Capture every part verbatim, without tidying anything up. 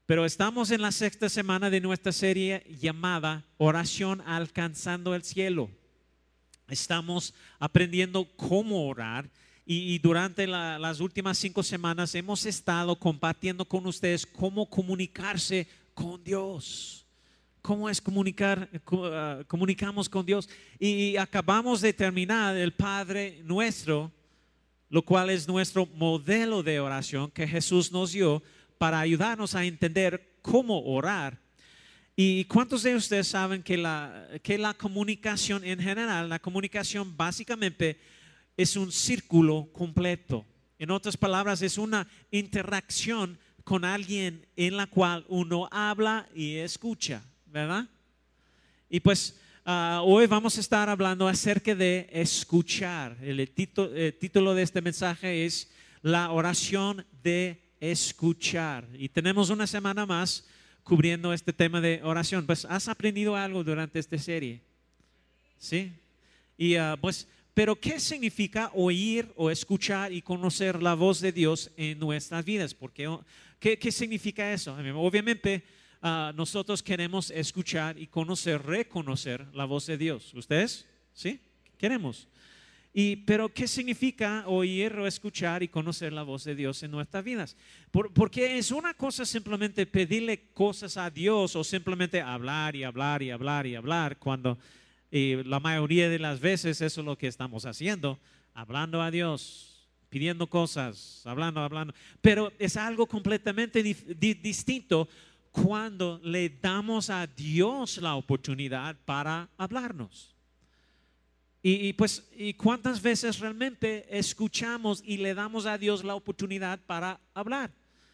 Pero estamos en la sexta semana de nuestra serie llamada Oración Alcanzando el Cielo. Estamos aprendiendo cómo orar y, y durante la, las últimas cinco semanas hemos estado compartiendo con ustedes cómo comunicarse con Dios. ¿Cómo es comunicar, uh, comunicamos con Dios? Y, y acabamos de terminar el Padre Nuestro, lo cual es nuestro modelo de oración que Jesús nos dio para ayudarnos a entender cómo orar. ¿Y cuántos de ustedes saben que la, que la comunicación en general, la comunicación básicamente es un círculo completo? En otras palabras, es una interacción con alguien en la cual uno habla y escucha, ¿verdad? Y pues uh, hoy vamos a estar hablando acerca de escuchar. El título, el título de este mensaje es la oración de escuchar. Y tenemos una semana más cubriendo este tema de oración. Pues has aprendido algo durante esta serie, ¿sí? Y uh, pues, pero ¿qué significa oír o escuchar y conocer la voz de Dios en nuestras vidas? Porque, ¿qué, qué significa eso? Obviamente uh, nosotros queremos escuchar y conocer, reconocer la voz de Dios. ¿Ustedes? ¿Sí? Queremos. Y, pero ¿qué significa oír o escuchar y conocer la voz de Dios en nuestras vidas? Por, porque es una cosa simplemente pedirle cosas a Dios o simplemente hablar y hablar y hablar y hablar cuando eh, la mayoría de las veces eso es lo que estamos haciendo, hablando a Dios, pidiendo cosas, hablando, hablando. Pero es algo completamente di, di, distinto cuando le damos a Dios la oportunidad para hablarnos. Y, y pues, ¿y cuántas veces realmente escuchamos y le damos a Dios la oportunidad para hablar?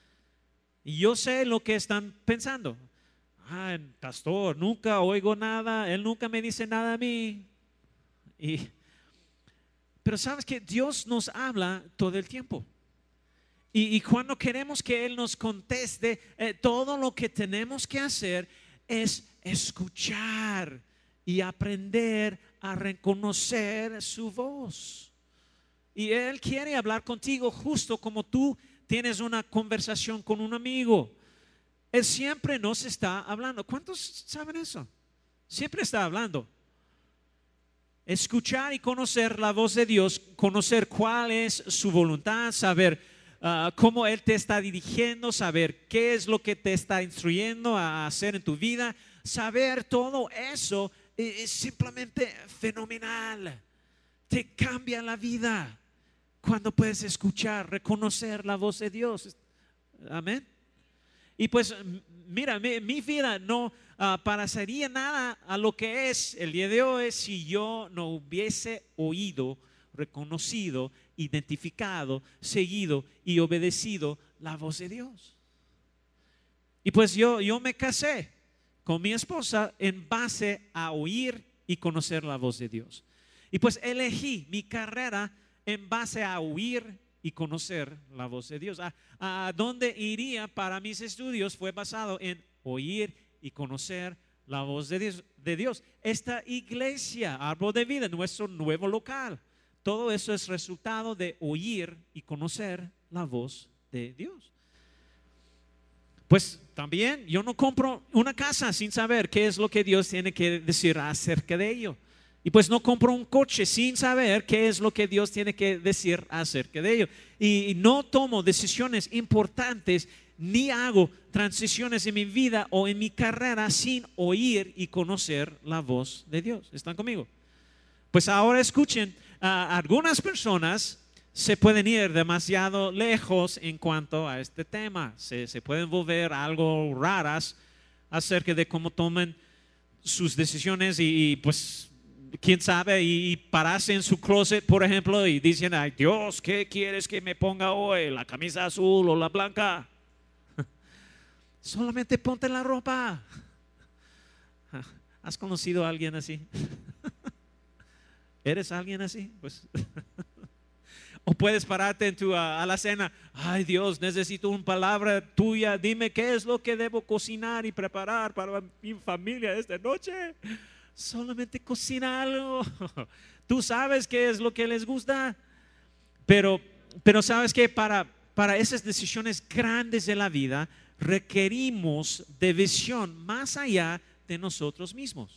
Y yo sé lo que están pensando. Ah, pastor, nunca oigo nada, él nunca me dice nada a mí. Y, pero sabes que Dios nos habla todo el tiempo. Y, y cuando queremos que Él nos conteste, eh, todo lo que tenemos que hacer es escuchar y aprender a reconocer su voz. Y Él quiere hablar contigo justo como tú tienes una conversación con un amigo. Él siempre nos está hablando. ¿Cuántos saben eso? Siempre está hablando. Escuchar y conocer la voz de Dios, conocer cuál es su voluntad, saber uh, cómo Él te está dirigiendo, saber qué es lo que te está instruyendo a hacer en tu vida, saber todo eso es simplemente fenomenal. Te cambia la vida cuando puedes escuchar, reconocer la voz de Dios. Amén. Y pues mira, mi, mi vida no uh, parecería nada a lo que es el día de hoy si yo no hubiese oído, reconocido, identificado, seguido y obedecido la voz de Dios. Y pues yo, yo me casé con mi esposa en base a oír y conocer la voz de Dios. Y pues elegí mi carrera en base a oír y conocer la voz de Dios. A, a dónde iría para mis estudios fue basado en oír y conocer la voz de Dios, de Dios. Esta iglesia, Árbol de Vida, nuestro nuevo local, todo eso es resultado de oír y conocer la voz de Dios. Pues también yo no compro una casa sin saber qué es lo que Dios tiene que decir acerca de ello. Y pues no compro un coche sin saber qué es lo que Dios tiene que decir acerca de ello. Y no tomo decisiones importantes ni hago transiciones en mi vida o en mi carrera sin oír y conocer la voz de Dios. ¿Están conmigo? Pues ahora escuchen, uh, algunas personas se pueden ir demasiado lejos en cuanto a este tema. Se, se pueden volver algo raras acerca de cómo toman sus decisiones y, y pues quién sabe, y, y pararse en su closet, por ejemplo, y dicen, ay Dios, ¿qué quieres que me ponga hoy? ¿La camisa azul o la blanca? Solamente ponte la ropa. ¿Has conocido a alguien así? ¿Eres alguien así? Pues o puedes pararte en tu uh, alacena. Ay Dios, necesito una palabra tuya. Dime qué es lo que debo cocinar y preparar para mi familia esta noche. Solamente cocina algo. Tú sabes qué es lo que les gusta. Pero, pero sabes que para, para esas decisiones grandes de la vida requerimos de visión más allá de nosotros mismos.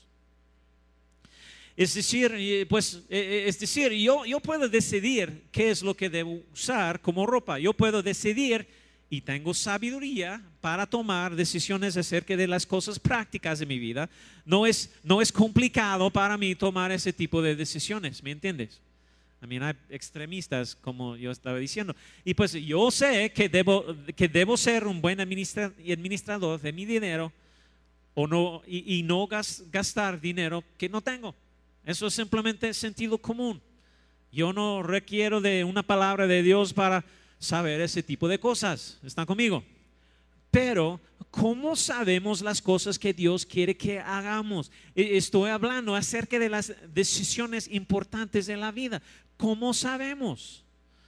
Es decir, pues, es decir, yo, yo puedo decidir qué es lo que debo usar como ropa. Yo puedo decidir y tengo sabiduría para tomar decisiones acerca de las cosas prácticas de mi vida. No es, no es complicado para mí tomar ese tipo de decisiones, ¿me entiendes? También hay extremistas, como yo estaba diciendo. Y pues yo sé que debo, que debo ser un buen administra, administrador de mi dinero o no, y, y no gas, gastar dinero que no tengo. Eso es simplemente sentido común. Yo no requiero de una palabra de Dios para saber ese tipo de cosas. ¿Están conmigo? Pero, ¿cómo sabemos las cosas que Dios quiere que hagamos? Estoy hablando acerca de las decisiones importantes de la vida. ¿Cómo sabemos?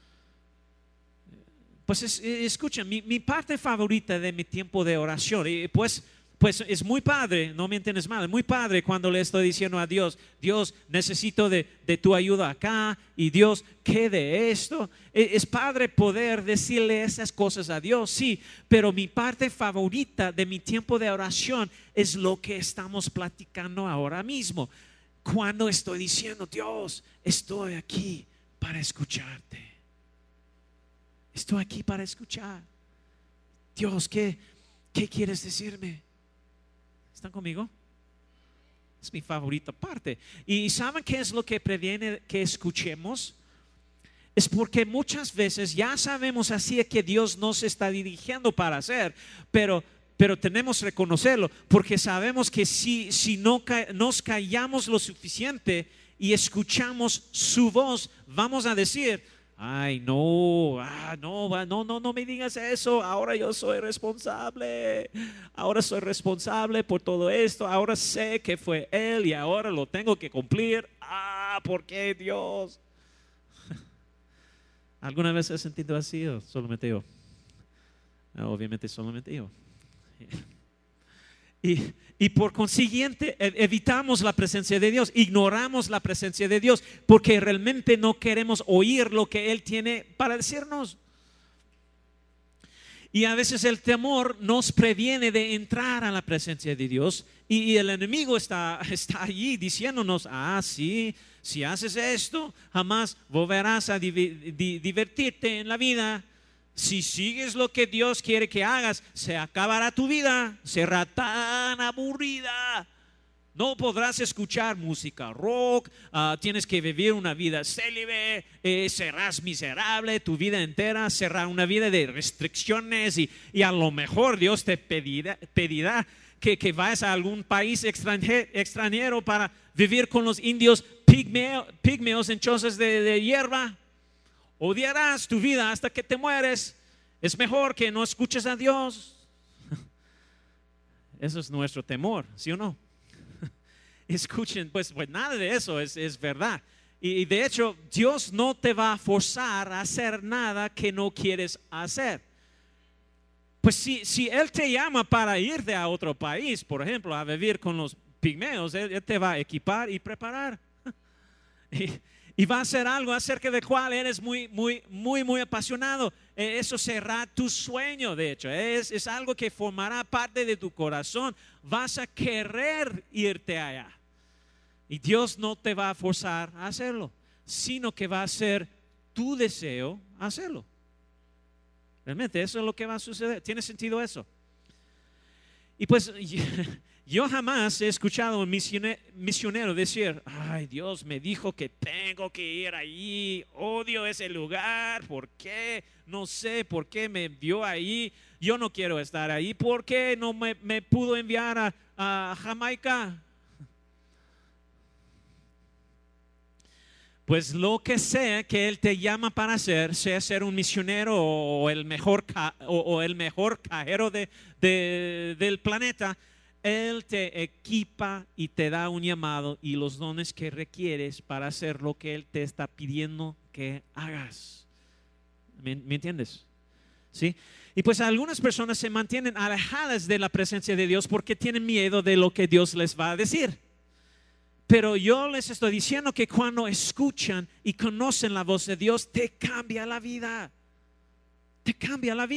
Pues es, escuchen, mi, mi parte favorita de mi tiempo de oración, y pues Pues es muy padre, no me entiendes mal, es muy padre cuando le estoy diciendo a Dios, Dios, necesito de, de tu ayuda acá, y Dios, ¿qué de esto? Es padre poder decirle esas cosas a Dios, sí, pero mi parte favorita de mi tiempo de oración es lo que estamos platicando ahora mismo. Cuando estoy diciendo, Dios, estoy aquí para escucharte. Estoy aquí para escuchar. Dios, ¿qué, qué quieres decirme? ¿Están conmigo? Es mi favorita parte. ¿Y saben qué es lo que previene que escuchemos? Es porque muchas veces ya sabemos así que Dios nos está dirigiendo para hacer, pero, pero tenemos que reconocerlo, porque sabemos que si, si no nos callamos lo suficiente y escuchamos su voz, vamos a decir, ay, no, ah, no, no, no, no me digas eso. Ahora yo soy responsable. Ahora soy responsable por todo esto. Ahora sé que fue Él y ahora lo tengo que cumplir. Ah, ¿por qué, Dios? ¿Alguna vez has sentido así o solamente yo? No, obviamente solamente yo. Y, y por consiguiente evitamos la presencia de Dios, ignoramos la presencia de Dios porque realmente no queremos oír lo que Él tiene para decirnos. Y a veces el temor nos previene de entrar a la presencia de Dios y, y el enemigo está, está allí diciéndonos, ah, sí, si haces esto, jamás volverás a div- di- divertirte en la vida. Si sigues lo que Dios quiere que hagas, se acabará tu vida, será tan aburrida. No podrás escuchar música rock, uh, tienes que vivir una vida célibe, eh, serás miserable tu vida entera, será una vida de restricciones y, y a lo mejor Dios te pedirá, pedirá que, que vayas a algún país extranjero, extranjero para vivir con los indios pigmeo, pigmeos en chozas de, de hierba. Odiarás tu vida hasta que te mueres. Es mejor que no escuches a Dios. Eso es nuestro temor, ¿sí o no? Escuchen, pues, pues nada de eso es, es verdad. Y, y de hecho, Dios no te va a forzar a hacer nada que no quieres hacer. Pues si, si Él te llama para irte a otro país, por ejemplo, a vivir con los pigmeos, Él, Él te va a equipar y preparar. Y, Y va a ser algo acerca del cual eres muy, muy, muy, muy apasionado. Eso será tu sueño, de hecho. Es, es algo que formará parte de tu corazón. Vas a querer irte allá. Y Dios no te va a forzar a hacerlo, sino que va a ser tu deseo hacerlo. Realmente eso es lo que va a suceder. ¿Tiene sentido eso? Y pues yo jamás he escuchado a un misionero decir, ay, Dios me dijo que tengo que ir allí, odio ese lugar, ¿por qué? No sé por qué me envió ahí, yo no quiero estar ahí, ¿por qué no me, me pudo enviar a, a Jamaica? Pues lo que sea que Él te llama para hacer, sea ser un misionero o el mejor, ca, o, o el mejor cajero de, de, del planeta, Él te equipa y te da un llamado y los dones que requieres para hacer lo que Él te está pidiendo que hagas. ¿Me, me entiendes? ¿Sí? Y pues algunas personas se mantienen alejadas de la presencia de Dios porque tienen miedo de lo que Dios les va a decir. Pero yo les estoy diciendo que cuando escuchan y conocen la voz de Dios, te cambia la vida. Te cambia la vida.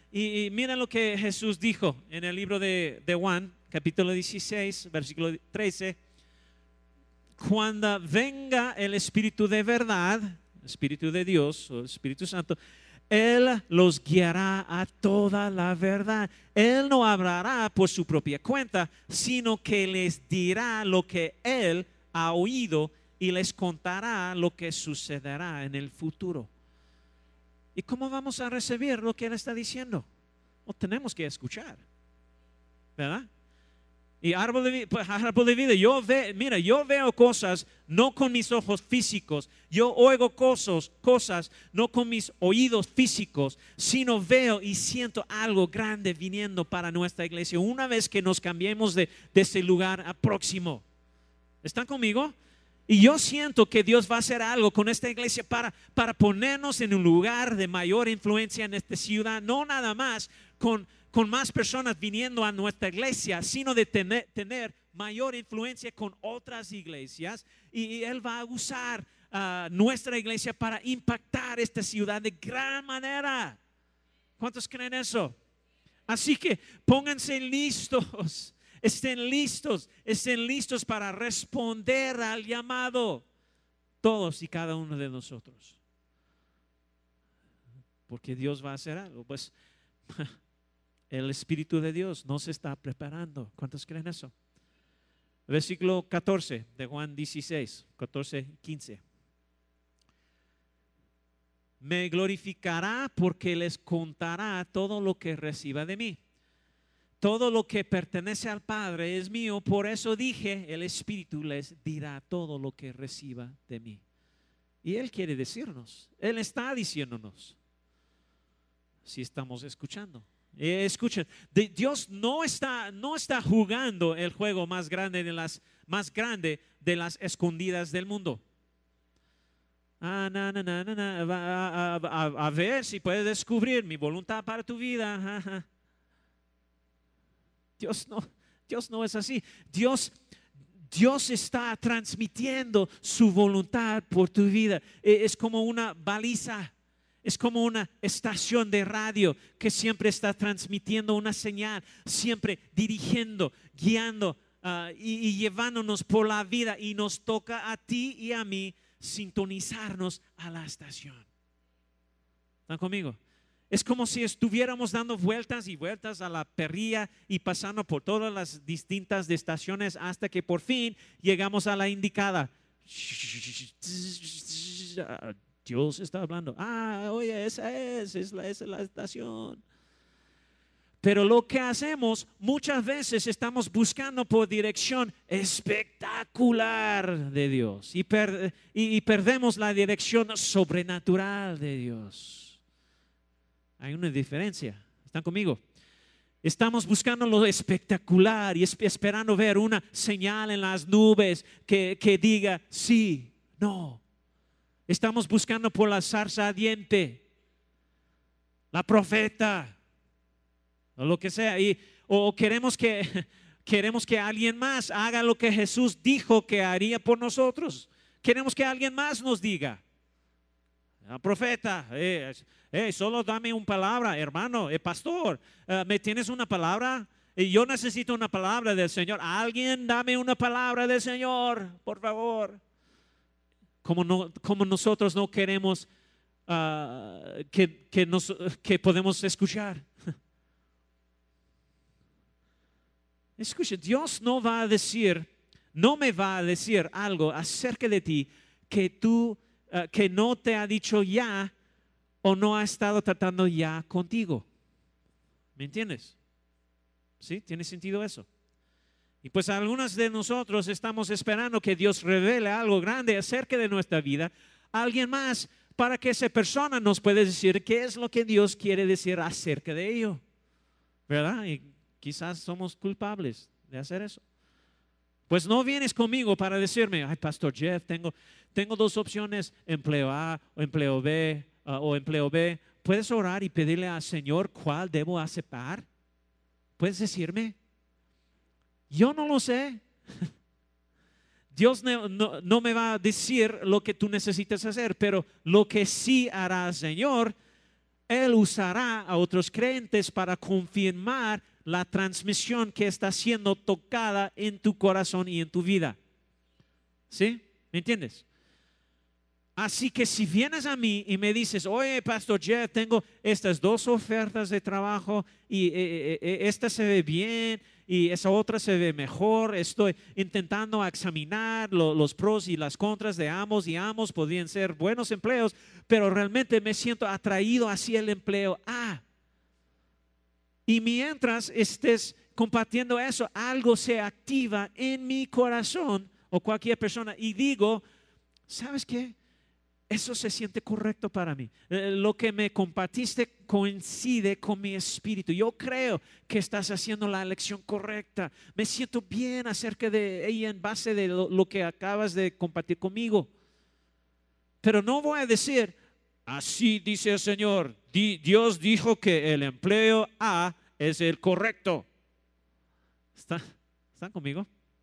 Y, y mira lo que Jesús dijo en el libro de, de Juan, capítulo dieciséis, versículo trece. Cuando venga el Espíritu de verdad, Espíritu de Dios o Espíritu Santo, Él los guiará a toda la verdad. Él no hablará por su propia cuenta, sino que les dirá lo que Él ha oído y les contará lo que sucederá en el futuro. ¿Y cómo vamos a recibir lo que Él está diciendo? No tenemos que escuchar, ¿verdad? Y árbol de vida, pues, árbol de vida, yo ve, mira, yo veo cosas no con mis ojos físicos, yo oigo cosas, cosas no con mis oídos físicos, sino veo y siento algo grande viniendo para nuestra iglesia una vez que nos cambiemos de, de ese lugar a próximo. ¿Están conmigo? Y yo siento que Dios va a hacer algo con esta iglesia para, para ponernos en un lugar de mayor influencia en esta ciudad, no nada más con, con más personas viniendo a nuestra iglesia, sino de tener, tener mayor influencia con otras iglesias. Y, y Él va a usar uh, nuestra iglesia para impactar esta ciudad de gran manera. ¿Cuántos creen eso? Así que pónganse listos. Estén listos, estén listos para responder al llamado, todos y cada uno de nosotros. Porque Dios va a hacer algo. Pues el Espíritu de Dios nos está preparando. ¿Cuántos creen eso? Versículo catorce de Juan dieciséis, catorce, quince. Me glorificará porque les contará todo lo que reciba de mí. Todo lo que pertenece al Padre es mío, por eso dije, el Espíritu les dirá todo lo que reciba de mí. Y Él quiere decirnos, Él está diciéndonos, si estamos escuchando. Eh, escuchen, de, Dios no está, no está jugando el juego más grande de las, más grande de las escondidas del mundo. Ah, na, na, na, na, na, a, a, a, a ver si puedes descubrir mi voluntad para tu vida. Ajá. Dios no, Dios no es así. Dios, Dios está transmitiendo su voluntad por tu vida. Es como una baliza, es como una estación de radio que siempre está transmitiendo una señal, siempre dirigiendo, guiando uh, y, y llevándonos por la vida. Y nos toca a ti y a mí sintonizarnos a la estación. ¿Están conmigo? Es como si estuviéramos dando vueltas y vueltas a la perilla y pasando por todas las distintas estaciones hasta que por fin llegamos a la indicada. Dios está hablando. Ah, oye, esa es, es la, esa es la estación. Pero lo que hacemos muchas veces estamos buscando por dirección espectacular de Dios y, per, y, y perdemos la dirección sobrenatural de Dios. Hay una diferencia. ¿Están conmigo? Estamos buscando lo espectacular y esperando ver una señal en las nubes que, que diga sí, no. Estamos buscando por la zarza ardiente, la profeta, o lo que sea. Y, o queremos que, queremos que alguien más haga lo que Jesús dijo que haría por nosotros. Queremos que alguien más nos diga. El profeta, eh, eh, solo dame una palabra, hermano, el pastor, uh, ¿me tienes una palabra? Y yo necesito una palabra del Señor. Alguien dame una palabra del Señor, por favor. Como, no, como nosotros no queremos uh, que, que, nos, que podemos escuchar. Escucha, Dios no va a decir, no me va a decir algo acerca de ti que tú Uh, que no te ha dicho ya o no ha estado tratando ya contigo. ¿Me entiendes? ¿Sí? ¿Tiene sentido eso? Y pues algunos de nosotros estamos esperando que Dios revele algo grande acerca de nuestra vida a alguien más para que esa persona nos pueda decir qué es lo que Dios quiere decir acerca de ello. ¿Verdad? Y quizás somos culpables de hacer eso. Pues no vienes conmigo para decirme, ay, Pastor Jeff, tengo, tengo dos opciones, empleo A o empleo B uh, o empleo B. ¿Puedes orar y pedirle al Señor cuál debo aceptar? ¿Puedes decirme? Yo no lo sé. Dios no, no, no me va a decir lo que tú necesitas hacer, pero lo que sí hará el Señor Él usará a otros creyentes para confirmar la transmisión que está siendo tocada en tu corazón y en tu vida. ¿Sí? ¿Me entiendes? Así que si vienes a mí y me dices, oye, Pastor Jeff, tengo estas dos ofertas de trabajo y eh, eh, esta se ve bien y esa otra se ve mejor, estoy intentando examinar lo, los pros y las contras de ambos y ambos podrían ser buenos empleos, pero realmente me siento atraído hacia el empleo A. Y mientras estés compartiendo eso, algo se activa en mi corazón o cualquier persona y digo, ¿sabes qué? Eso se siente correcto para mí. Eh, lo que me compartiste coincide con mi espíritu. Yo creo que estás haciendo la elección correcta. Me siento bien acerca de ella en base de lo, lo que acabas de compartir conmigo. Pero no voy a decir, así dice el Señor. Di, Dios dijo que el empleo A es el correcto. ¿Está, ¿Están conmigo?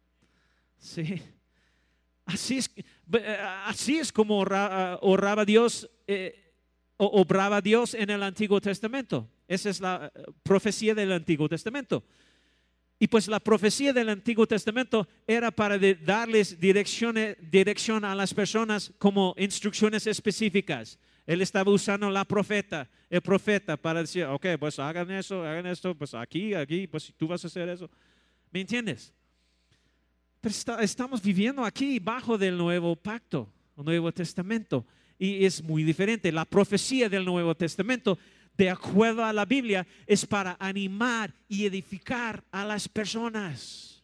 Sí. Así es, así es como oraba Dios, eh, obraba Dios en el Antiguo Testamento. Esa es la profecía del Antiguo Testamento. Y pues la profecía del Antiguo Testamento era para de darles dirección, dirección a las personas como instrucciones específicas. Él estaba usando la profeta, el profeta para decir, ok, pues hagan eso, hagan esto, pues aquí, aquí, pues tú vas a hacer eso. ¿Me entiendes? Pero está, estamos viviendo aquí bajo del nuevo pacto, el Nuevo Testamento, y es muy diferente. La profecía del Nuevo Testamento, de acuerdo a la Biblia, es para animar y edificar a las personas.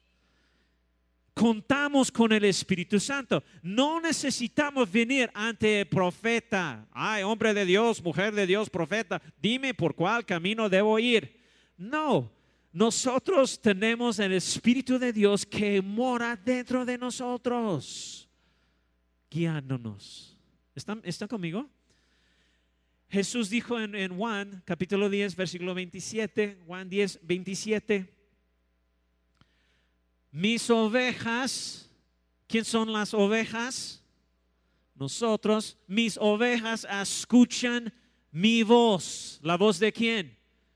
Contamos con el Espíritu Santo. No necesitamos venir ante el profeta. Ay, hombre de Dios, mujer de Dios, profeta, dime por cuál camino debo ir. No. Nosotros tenemos el Espíritu de Dios que mora dentro de nosotros, guiándonos. ¿Están, ¿están conmigo? Jesús dijo en, en Juan, capítulo diez, versículo veintisiete, Juan diez, veintisiete, mis ovejas, ¿quién son las ovejas? Nosotros, mis ovejas escuchan mi voz. ¿La voz de quién?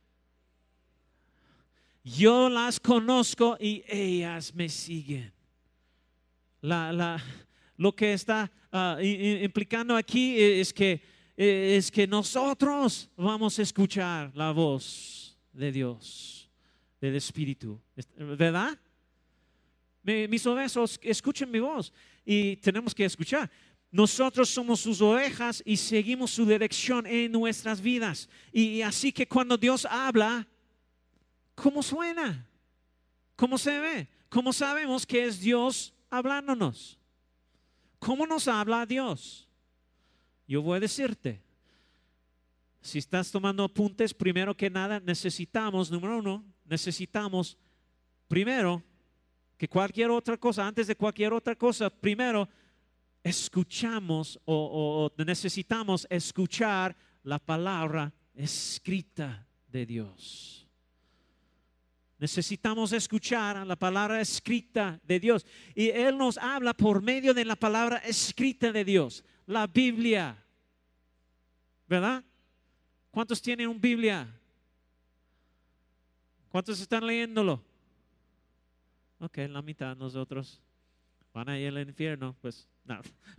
Yo las conozco y ellas me siguen. La, la, lo que está uh, implicando aquí es que, es que nosotros vamos a escuchar la voz de Dios, del Espíritu, ¿verdad? Mis ovejas escuchan mi voz y tenemos que escuchar. Nosotros somos sus ovejas y seguimos su dirección en nuestras vidas. Y así que cuando Dios habla, ¿cómo suena? ¿Cómo se ve? ¿Cómo sabemos que es Dios hablándonos? ¿Cómo nos habla Dios? Yo voy a decirte, si estás tomando apuntes, primero que nada necesitamos, número uno, necesitamos primero que cualquier otra cosa, antes de cualquier otra cosa, primero escuchamos o, o necesitamos escuchar la palabra escrita de Dios. Necesitamos escuchar la palabra escrita de Dios. Y Él nos habla por medio de la palabra escrita de Dios. La Biblia. ¿Verdad? ¿Cuántos tienen una Biblia? ¿Cuántos están leyéndolo? Ok, la mitad nosotros. Van a ir al infierno. Pues no.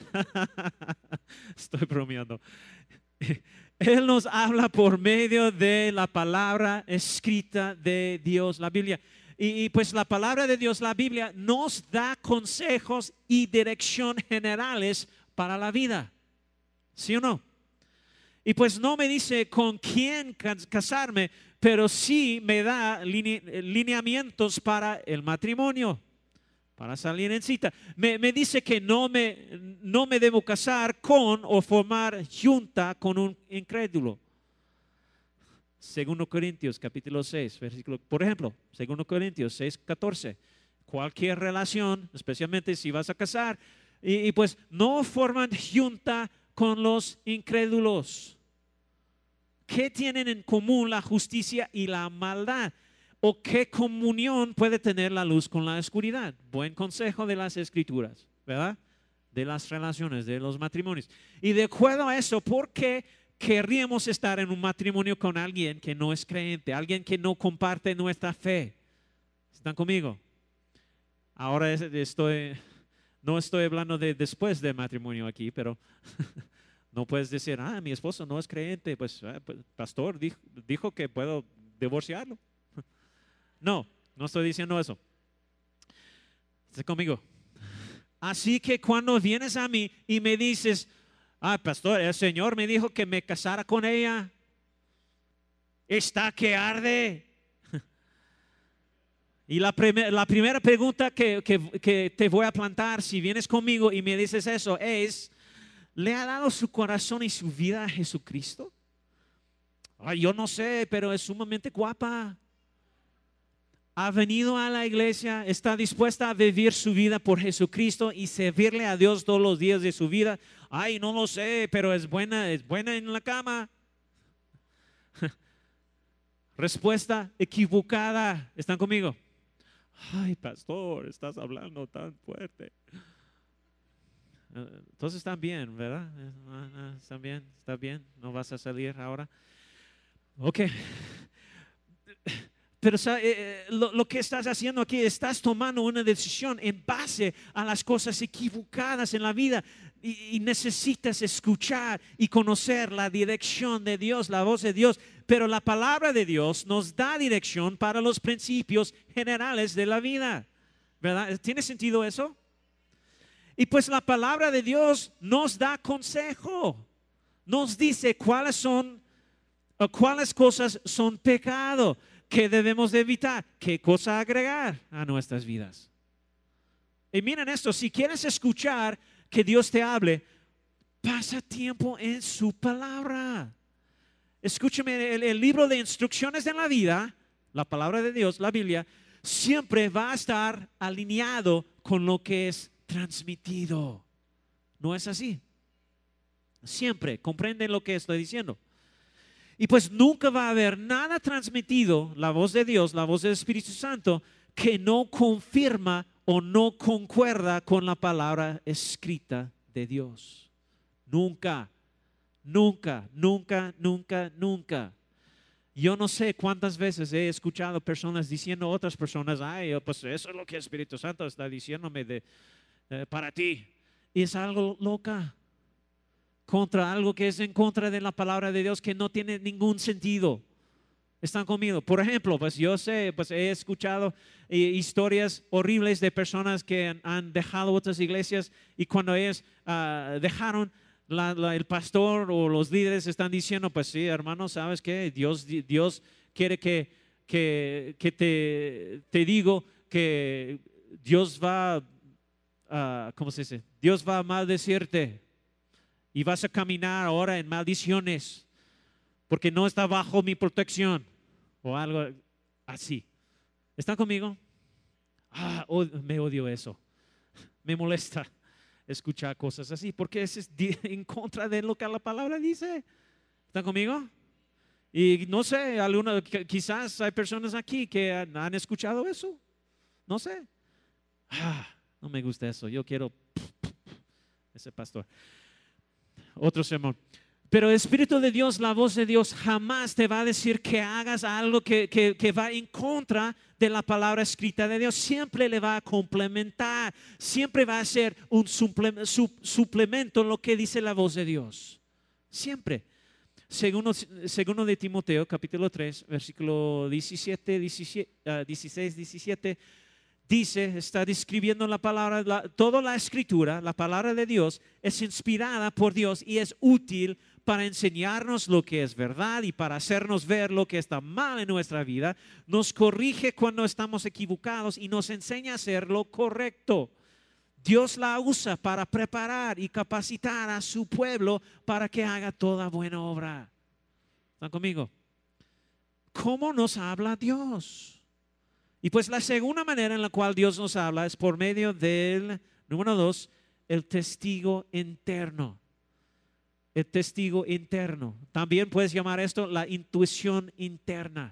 Estoy bromeando. Él nos habla por medio de la palabra escrita de Dios, la Biblia. Y, y pues la palabra de Dios, la Biblia, nos da consejos y dirección generales para la vida. ¿Sí o no? Y pues no me dice con quién casarme, pero sí me da line, lineamientos para el matrimonio, para salir en cita. Me, me dice que no me, no me debo casar con o formar junta con un incrédulo. Segundo Corintios capítulo seis, versículo, por ejemplo, Segundo Corintios seis, catorce. Cualquier relación, especialmente si vas a casar, y, y pues no forman junta con los incrédulos. ¿Qué tienen en común la justicia y la maldad? ¿O qué comunión puede tener la luz con la oscuridad? Buen consejo de las Escrituras, ¿verdad? De las relaciones, de los matrimonios. Y de acuerdo a eso, ¿por qué querríamos estar en un matrimonio con alguien que no es creyente, alguien que no comparte nuestra fe. ¿Están conmigo? Ahora estoy, no estoy hablando de después del matrimonio aquí, pero no puedes decir, ah, mi esposo no es creyente, pues, ah, pues pastor dijo, dijo que puedo divorciarlo. No, no estoy diciendo eso. ¿Están conmigo? Así que cuando vienes a mí y me dices, ah, pastor, el Señor me dijo que me casara con ella, está que arde. Y la, primer, la primera pregunta que, que, que te voy a plantar si vienes conmigo y me dices eso es, ¿le ha dado su corazón y su vida a Jesucristo? Ay, yo no sé, pero es sumamente guapa. Ha venido a la iglesia, está dispuesta a vivir su vida por Jesucristo y servirle a Dios todos los días de su vida. Ay, no lo sé, pero es buena, es buena en la cama. Respuesta equivocada. ¿Están conmigo? Ay, pastor, estás hablando tan fuerte. Entonces están bien, ¿verdad? Están bien, está bien. No vas a salir ahora. Ok. Pero eh, lo, lo que estás haciendo aquí, estás tomando una decisión en base a las cosas equivocadas en la vida y, y necesitas escuchar y conocer la dirección de Dios, la voz de Dios. Pero la palabra de Dios nos da dirección para los principios generales de la vida, ¿verdad? ¿Tiene sentido eso? Y pues la palabra de Dios nos da consejo, nos dice cuáles son, cuáles cosas son pecado, qué debemos de evitar, qué cosa agregar a nuestras vidas. Y miren esto, si quieres escuchar que Dios te hable, pasa tiempo en su palabra. Escúchame, el, el libro de instrucciones de la vida, la palabra de Dios, la Biblia, siempre va a estar alineado con lo que es transmitido. ¿No es así? Siempre, comprenden lo que estoy diciendo. Y pues nunca va a haber nada transmitido, la voz de Dios, la voz del Espíritu Santo, que no confirma o no concuerda con la palabra escrita de Dios. Nunca. Nunca, nunca, nunca, nunca. Yo no sé cuántas veces he escuchado personas diciendo a otras personas, ay, pues eso es lo que el Espíritu Santo está diciéndome de, eh, para ti. Y es algo loca, contra algo que es en contra de la palabra de Dios, que no tiene ningún sentido. ¿Están conmigo? Por ejemplo, pues yo sé, pues he escuchado eh, historias horribles de personas que han, han dejado otras iglesias y cuando ellos uh, dejaron, La, la, el pastor o los líderes están diciendo, pues sí, hermano, ¿sabes qué? Dios, Dios quiere que, que, que te, te digo que Dios va, uh, ¿cómo se dice? Dios va a maldecirte y vas a caminar ahora en maldiciones porque no está bajo mi protección o algo así. ¿Están conmigo? Ah, oh, me odio eso, me molesta escuchar cosas así, porque eso es en contra de lo que la palabra dice. ¿Están conmigo? Y no sé, alguna, quizás hay personas aquí que han, han escuchado eso. No sé. Ah, no me gusta eso. Yo quiero ese pastor. Otro sermón. Pero el Espíritu de Dios, la voz de Dios, jamás te va a decir que hagas algo que, que, que va en contra de la palabra escrita de Dios. Siempre le va a complementar, siempre va a ser un suplemento, suplemento en lo que dice la voz de Dios. Siempre. Segundo, segundo de Timoteo, capítulo tres, versículo diecisiete, diecisiete, uh, dieciséis, diecisiete, dice, está describiendo la palabra, la, toda la escritura, la palabra de Dios es inspirada por Dios y es útil para enseñarnos lo que es verdad y para hacernos ver lo que está mal en nuestra vida. Nos corrige cuando estamos equivocados y nos enseña a hacer lo correcto. Dios la usa para preparar y capacitar a su pueblo para que haga toda buena obra. ¿Están conmigo? ¿Cómo nos habla Dios? Y pues la segunda manera en la cual Dios nos habla es por medio del, número dos, el testigo interno. El testigo interno. También puedes llamar esto la intuición interna.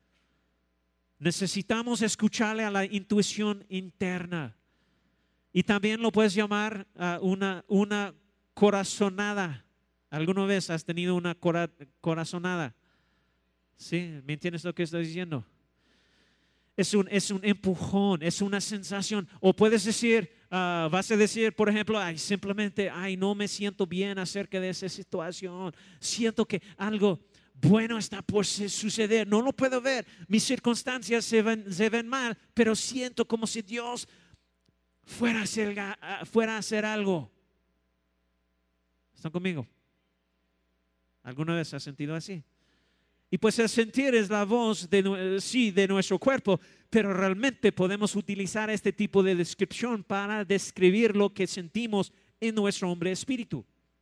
Necesitamos escucharle a la intuición interna. Y también lo puedes llamar uh, una, una corazonada. ¿Alguna vez has tenido una cora- corazonada? ¿Sí? ¿Me entiendes lo que estoy diciendo? Es un, es un empujón, es una sensación. O puedes decir, ah, vas a decir, por ejemplo, ay, simplemente, ay, no me siento bien acerca de esa situación. Siento que algo bueno está por se- suceder. No lo puedo ver. Mis circunstancias se ven, se ven mal, pero siento como si Dios fuera a hacer, ga- ah, fuera a hacer algo. ¿Están conmigo? ¿Alguna vez has sentido así? Y pues el sentir es la voz de, nue- sí, de nuestro cuerpo, pero realmente podemos utilizar este tipo de descripción para describir lo que sentimos en nuestro hombre espíritu.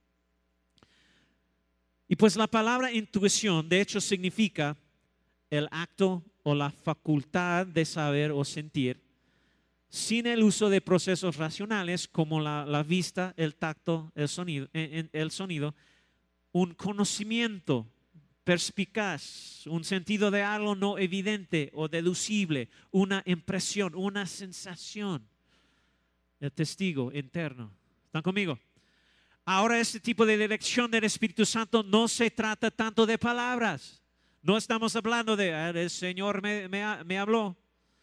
Y pues la palabra intuición de hecho significa el acto o la facultad de saber o sentir sin el uso de procesos racionales como la, la vista, el tacto, el sonido, el, el sonido, un conocimiento perspicaz, un sentido de algo no evidente o deducible, una impresión, una sensación, el testigo interno. ¿Están conmigo? Ahora este tipo de dirección del Espíritu Santo no se trata tanto de palabras. No estamos hablando de "Ah, el Señor me, me, me habló".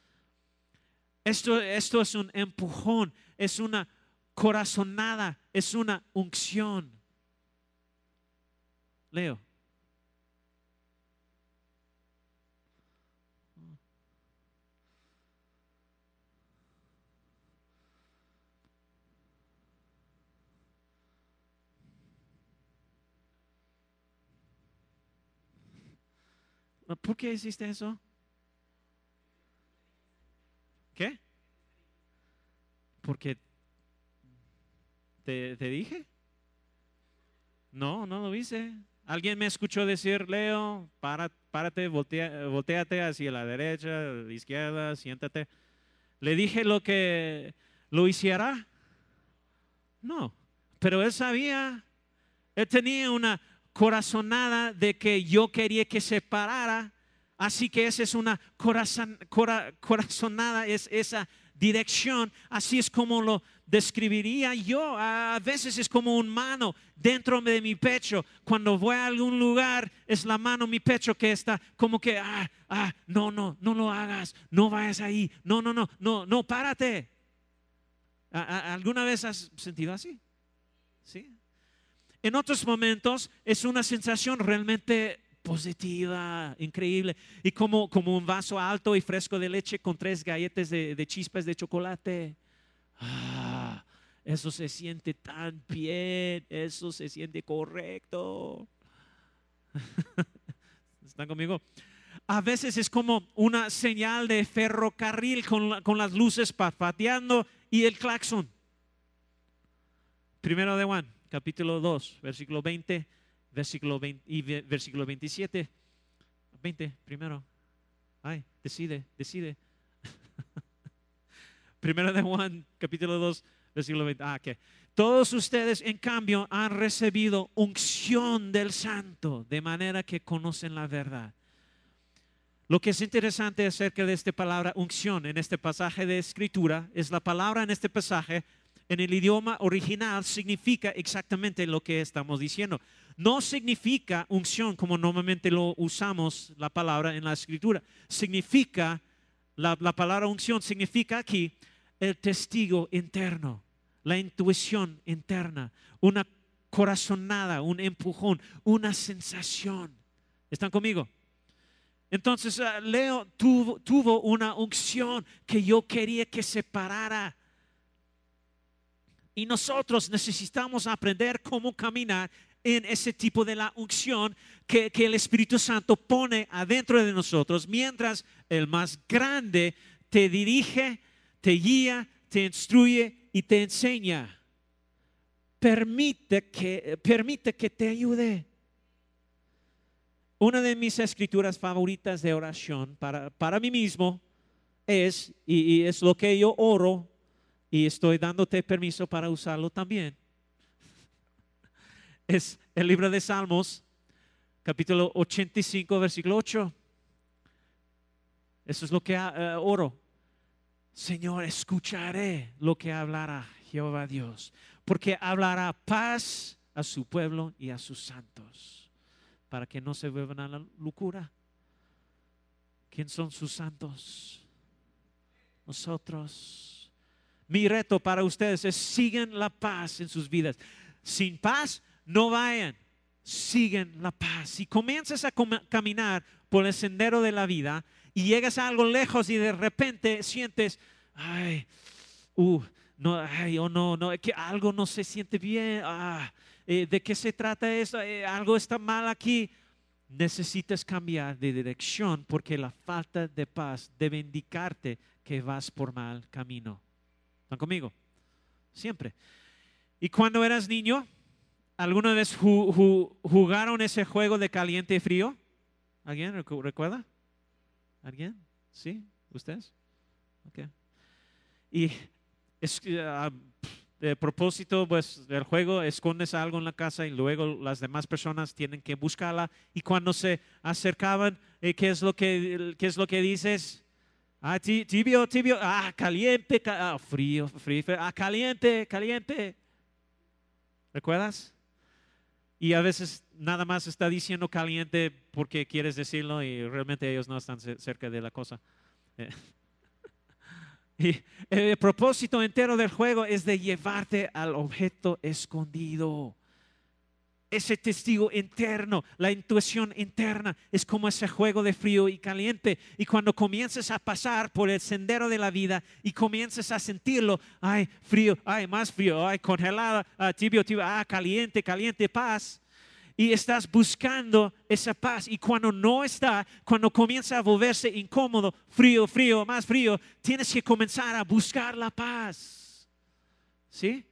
Esto, esto es un empujón, es una corazonada, es una unción. Leo. ¿Por qué hiciste eso? ¿Qué? Porque te, te dije. No, no lo hice. Alguien me escuchó decir, Leo, para, párate, voltea, volteate hacia la derecha, la izquierda, siéntate. ¿Le dije lo que lo hiciera? No, pero él sabía, él tenía una corazonada de que yo quería que se parara. Así que esa es una corazon, cora, corazonada, es esa dirección. Así es como lo describiría yo. A veces es como un mano dentro de mi pecho. Cuando voy a algún lugar, es la mano en mi pecho que está como que, ah, ah, no, no, no lo hagas, no vayas ahí, no, no, no, no, no, párate. ¿A, a, ¿Alguna vez has sentido así? Sí. En otros momentos es una sensación realmente positiva, increíble, y como, como un vaso alto y fresco de leche con tres galletas de, de chispas de chocolate. Ah, eso se siente tan bien, eso se siente correcto. ¿Están conmigo? A veces es como una señal de ferrocarril con, la, con las luces parpadeando y el claxon. Primero de Juan, capítulo dos, versículo veinte, versículo veinte y versículo veintisiete. veinte, primero. Ay, decide, decide. Primero de Juan, capítulo dos, versículo veinte. Ah, ok. Todos ustedes, en cambio, han recibido unción del Santo, de manera que conocen la verdad. Lo que es interesante acerca de esta palabra unción en este pasaje de escritura es la palabra en este pasaje en el idioma original significa exactamente lo que estamos diciendo. No significa unción como normalmente lo usamos la palabra en la escritura. Significa, la, la palabra unción significa aquí el testigo interno, la intuición interna, una corazonada, un empujón, una sensación. ¿Están conmigo? Entonces uh, Leo tuvo, tuvo una unción que yo quería que se parara. Y nosotros necesitamos aprender cómo caminar en ese tipo de la unción que, que el Espíritu Santo pone adentro de nosotros, mientras el más grande te dirige, te guía, te instruye y te enseña. Permite que, permite que te ayude. Una de mis escrituras favoritas de oración para, para mí mismo es, y, y es lo que yo oro, y estoy dándote permiso para usarlo también, es el libro de Salmos, capítulo ochenta y cinco, versículo ocho. Eso es lo que uh, oro. Señor, escucharé lo que hablará Jehová Dios, porque hablará paz a su pueblo y a sus santos, para que no se vuelvan a la locura. ¿Quién son sus santos? Nosotros. Mi reto para ustedes es: sigan la paz en sus vidas. Sin paz, no vayan. Siguen la paz. Si comienzas a caminar por el sendero de la vida y llegas a algo lejos y de repente sientes, ay, uh, no, ay, oh no, no, que algo no se siente bien, ah, eh, ¿de qué se trata eso? Eh, algo está mal aquí. Necesitas cambiar de dirección, porque la falta de paz debe indicarte que vas por mal camino. ¿Están conmigo? Siempre. Y cuando eras niño, ¿alguna vez ju ju jugaron ese juego de caliente y frío? ¿Alguien recuerda? ¿Alguien? ¿Sí? ¿Ustedes? Okay. Y es, uh, de propósito, pues, del juego, escondes algo en la casa y luego las demás personas tienen que buscarla. Y cuando se acercaban, eh, ¿qué es lo que, qué es lo que dices? Ah, tibio, tibio, ah, caliente, ca ah, frío, frío, frío, ah, caliente, caliente. ¿Recuerdas? Y a veces nada más está diciendo caliente porque quieres decirlo y realmente ellos no están cerca de la cosa. Y el propósito entero del juego es de llevarte al objeto escondido. Ese testigo interno, la intuición interna, es como ese juego de frío y caliente. Y cuando comiences a pasar por el sendero de la vida y comiences a sentirlo, ay, frío, ay, más frío, ay, congelada, ah, tibio, tibio, ah, caliente, caliente, paz. Y estás buscando esa paz, y cuando no está, cuando comienza a volverse incómodo, frío, frío, más frío, tienes que comenzar a buscar la paz. ¿Sí?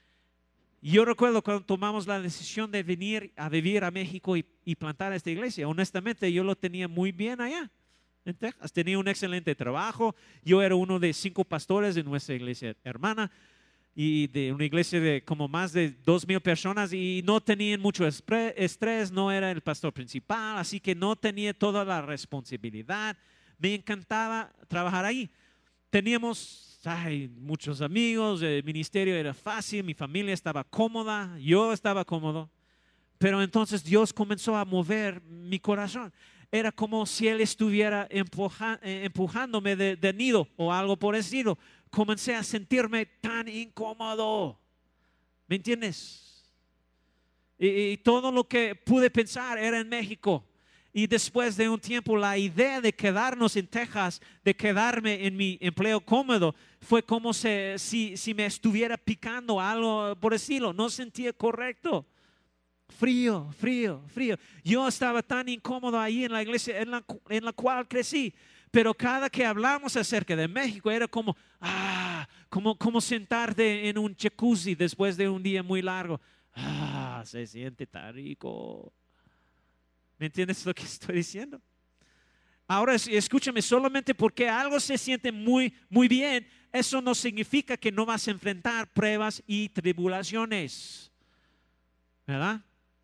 Yo recuerdo cuando tomamos la decisión de venir a vivir a México y, y plantar esta iglesia. Honestamente, yo lo tenía muy bien allá en Texas. Tenía un excelente trabajo. Yo era uno de cinco pastores de nuestra iglesia hermana, y de una iglesia de como más de dos mil personas, y no tenían mucho estrés, no era el pastor principal, así que no tenía toda la responsabilidad. Me encantaba trabajar ahí. Teníamos ay, muchos amigos, el ministerio era fácil, mi familia estaba cómoda, yo estaba cómodo, pero entonces Dios comenzó a mover mi corazón. Era como si Él estuviera empuja, empujándome de, de nido o algo por el estilo. Comencé a sentirme tan incómodo. ¿Me entiendes? Y, y todo lo que pude pensar era en México. Y después de un tiempo, la idea de quedarnos en Texas, de quedarme en mi empleo cómodo, fue como se, si, si me estuviera picando algo por el estilo. No sentía correcto. Frío, frío, frío. Yo estaba tan incómodo ahí en la iglesia en la, en la cual crecí. Pero cada que hablamos acerca de México era como, ah, como, como sentarte en un jacuzzi después de un día muy largo. Ah, se siente tan rico. ¿Me entiendes lo que estoy diciendo? Ahora escúchame, solamente porque algo se siente muy, muy bien, eso no significa que no vas a enfrentar pruebas y tribulaciones. ¿Verdad?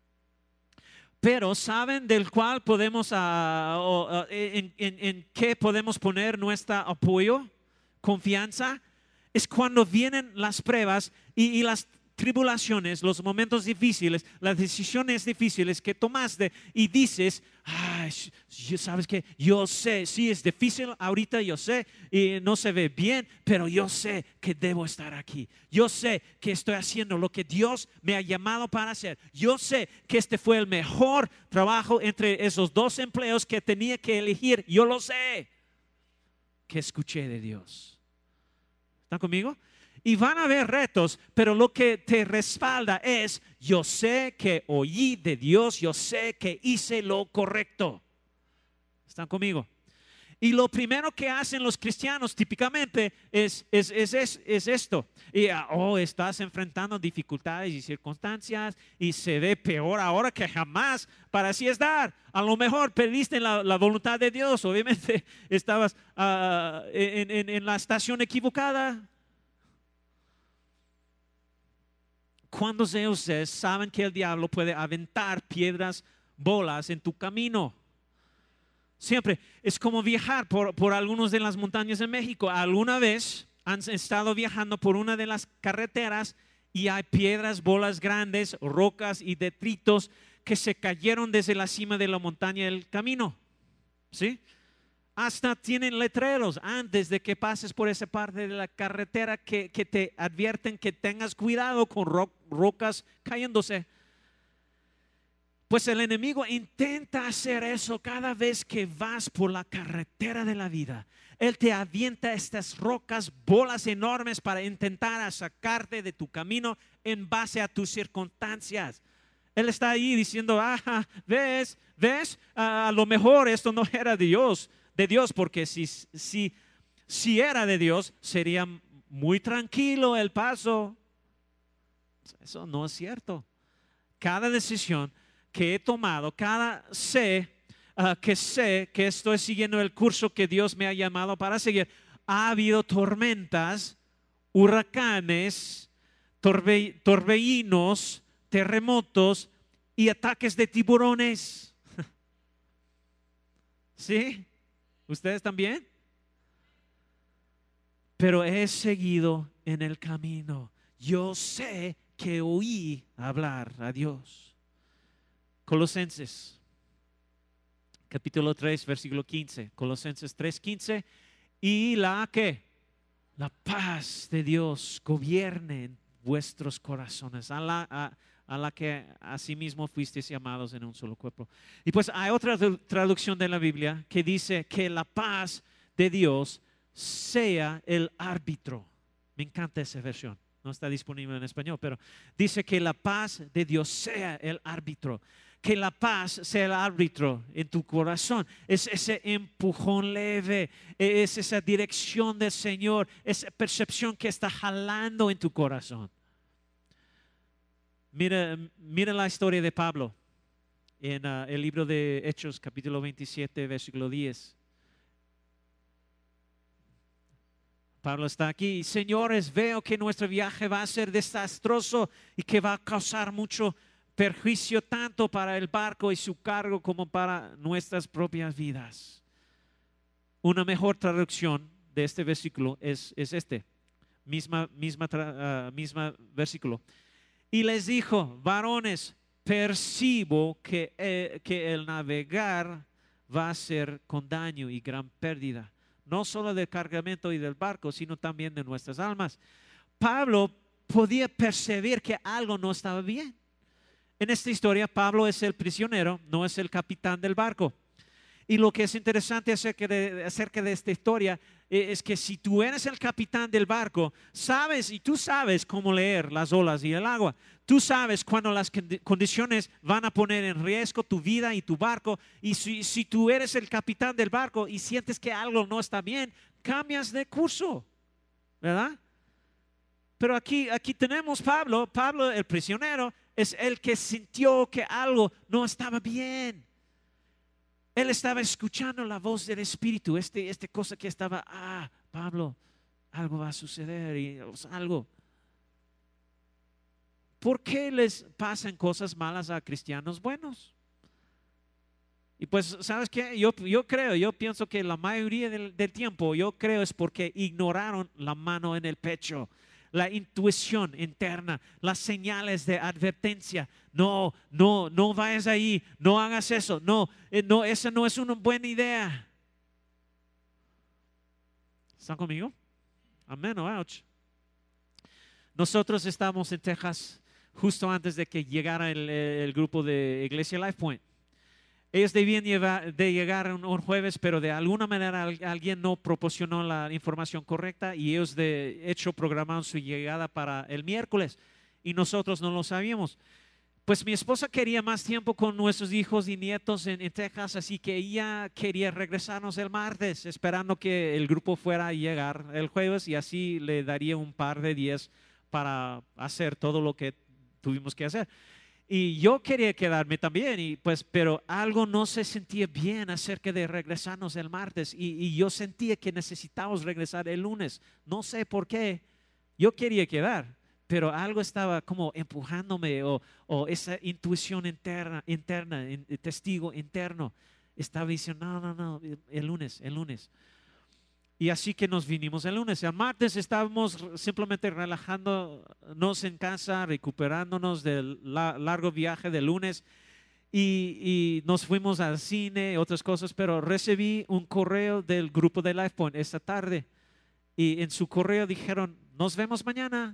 Pero ¿saben del cual podemos, uh, uh, en, en, en qué podemos poner nuestro apoyo, confianza? Es cuando vienen las pruebas y, y las tribulaciones, los momentos difíciles, las decisiones difíciles que tomaste y dices, ay, sabes que yo sé, sí es difícil ahorita, yo sé y no se ve bien, pero yo sé que debo estar aquí. Yo sé que estoy haciendo lo que Dios me ha llamado para hacer. Yo sé que este fue el mejor trabajo entre esos dos empleos que tenía que elegir. Yo lo sé, que escuché de Dios. ¿Están conmigo? Y van a haber retos, pero lo que te respalda es, yo sé que oí de Dios, yo sé que hice lo correcto. ¿Están conmigo? Y lo primero que hacen los cristianos típicamente es, es, es, es, es esto. Y, oh, estás enfrentando dificultades y circunstancias y se ve peor ahora que jamás. Para así estar. A lo mejor perdiste la, la voluntad de Dios. Obviamente estabas uh, en, en, en la estación equivocada. ¿Cuántos de ustedes saben que el diablo puede aventar piedras, bolas en tu camino? Siempre es como viajar por, por algunas de las montañas de México. ¿Alguna vez han estado viajando por una de las carreteras Y hay piedras, bolas grandes, rocas y detritos que se cayeron desde la cima de la montaña del camino. ¿Sí? Hasta tienen letreros antes de que pases por esa parte de la carretera que, que te advierten que tengas cuidado con ro rocas cayéndose. Pues el enemigo intenta hacer eso cada vez que vas por la carretera de la vida. Él te avienta estas rocas, bolas enormes para intentar sacarte de tu camino en base a tus circunstancias. Él está ahí diciendo, ah, ves, ves, a, a lo mejor esto no era de Dios, de Dios, porque si, si, si era de Dios, sería muy tranquilo el paso. Eso no es cierto. Cada decisión que he tomado, cada sé, uh, que sé que estoy siguiendo el curso que Dios me ha llamado para seguir, ha habido tormentas, huracanes, torbe, torbellinos, terremotos y ataques de tiburones. ¿Sí? ¿Ustedes también? Pero he seguido en el camino. Yo sé que oí hablar a Dios. Colosenses, capítulo tres, versículo quince. Colosenses tres, quince. Y la que la paz de Dios gobierne en vuestros corazones, a la, a, a la que asimismo fuisteis llamados en un solo cuerpo. Y pues hay otra traducción de la Biblia que dice que la paz de Dios sea el árbitro. Me encanta esa versión. No está disponible en español, pero dice que la paz de Dios sea el árbitro. Que la paz sea el árbitro en tu corazón. Es ese empujón leve, es esa dirección del Señor, esa percepción que está jalando en tu corazón. Mira, mira la historia de Pablo en uh, el libro de Hechos, capítulo veintisiete, versículo diez. Pablo está aquí. Señores, veo que nuestro viaje va a ser desastroso y que va a causar mucho perjuicio tanto para el barco y su cargo como para nuestras propias vidas. Una mejor traducción de este versículo es, es este, misma, misma, uh, misma versículo. Y les dijo, varones, percibo que, eh, que el navegar va a ser con daño y gran pérdida, no solo del cargamento y del barco, sino también de nuestras almas. Pablo podía percibir que algo no estaba bien. En esta historia, Pablo es el prisionero, no es el capitán del barco. Y lo que es interesante acerca de, acerca de esta historia es que si tú eres el capitán del barco, sabes y tú sabes cómo leer las olas y el agua. Tú sabes cuando las condiciones van a poner en riesgo tu vida y tu barco. Y si, si tú eres el capitán del barco y sientes que algo no está bien, cambias de curso, ¿verdad? Pero aquí, aquí tenemos Pablo, Pablo el prisionero, es el que sintió que algo no estaba bien. Él estaba escuchando la voz del Espíritu, este, este cosa que estaba, ah, Pablo, algo va a suceder y o sea, algo. ¿Por qué les pasan cosas malas a cristianos buenos? Y pues, ¿sabes qué? Yo, yo creo, yo pienso que la mayoría del, del tiempo, yo creo es porque ignoraron la mano en el pecho. La intuición interna, las señales de advertencia. No, no, no vayas ahí, no hagas eso. No, eh, no, esa no es una buena idea. ¿Están conmigo? Amén, ouch. Nosotros estamos en Texas justo antes de que llegara el, el grupo de Iglesia Life Point. Ellos debían llevar, de llegar un, un jueves, pero de alguna manera alguien no proporcionó la información correcta y ellos de hecho programaron su llegada para el miércoles y nosotros no lo sabíamos. Pues mi esposa quería más tiempo con nuestros hijos y nietos en, en Texas, así que ella quería regresarnos el martes, esperando que el grupo fuera a llegar el jueves y así le daría un par de días para hacer todo lo que tuvimos que hacer. Y yo quería quedarme también, y pues, pero algo no se sentía bien acerca de regresarnos el martes y, y yo sentía que necesitábamos regresar el lunes. No sé por qué, yo quería quedar, pero algo estaba como empujándome o, o esa intuición interna, interna, el testigo interno estaba diciendo, no, no, no, el lunes, el lunes. Y así que nos vinimos el lunes. El martes estábamos simplemente relajándonos en casa, recuperándonos del la, largo viaje del lunes. Y, y nos fuimos al cine, otras cosas, pero recibí un correo del grupo de LifePoint esta tarde. Y en su correo dijeron, nos vemos mañana.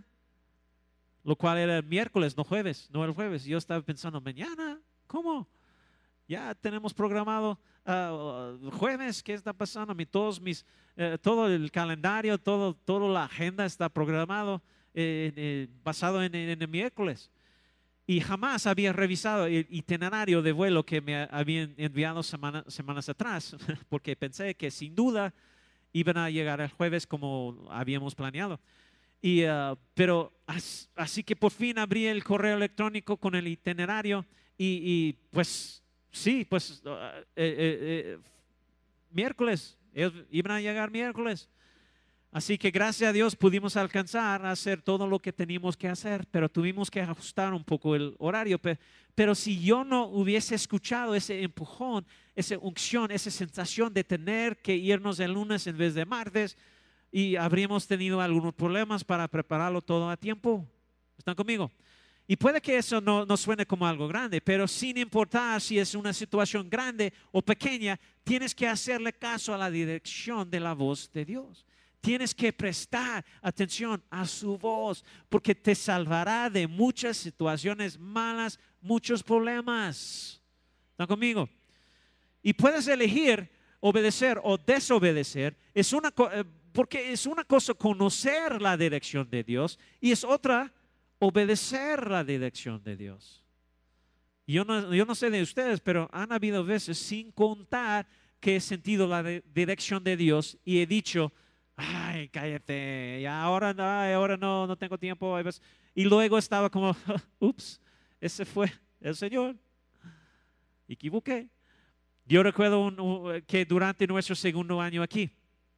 Lo cual era el miércoles, no jueves, no el jueves. Yo estaba pensando, ¿mañana? ¿Cómo? Ya tenemos programado uh, jueves, ¿qué está pasando? Mi, todos mis, eh, todo el calendario, todo, toda la agenda está programado eh, eh, basado en, en el miércoles. Y jamás había revisado el itinerario de vuelo que me habían enviado semana, semanas atrás, porque pensé que sin duda iban a llegar el jueves como habíamos planeado. Y, uh, pero as, así que por fin abrí el correo electrónico con el itinerario y, y pues sí, pues uh, eh, eh, eh, miércoles, ellos iban a llegar miércoles. Así que gracias a Dios pudimos alcanzar a hacer todo lo que teníamos que hacer, pero tuvimos que ajustar un poco el horario. Pero, pero si yo no hubiese escuchado ese empujón, esa unción, esa sensación de tener que irnos el lunes en vez de martes, y habríamos tenido algunos problemas para prepararlo todo a tiempo. ¿Están conmigo? Y puede que eso no, no suene como algo grande, pero sin importar si es una situación grande o pequeña, tienes que hacerle caso a la dirección de la voz de Dios. Tienes que prestar atención a su voz, porque te salvará de muchas situaciones malas, muchos problemas. ¿Están conmigo? Y puedes elegir obedecer o desobedecer. Es una cosa. Porque es una cosa conocer la dirección de Dios y es otra obedecer la dirección de Dios. Yo no, yo no sé de ustedes, pero han habido veces sin contar que he sentido la de, dirección de Dios y he dicho, ay, cállate, ya ahora, ay, ahora no, no tengo tiempo. Y luego estaba como, ups, ese fue el Señor. Equivoqué. Yo recuerdo un, un, que durante nuestro segundo año aquí,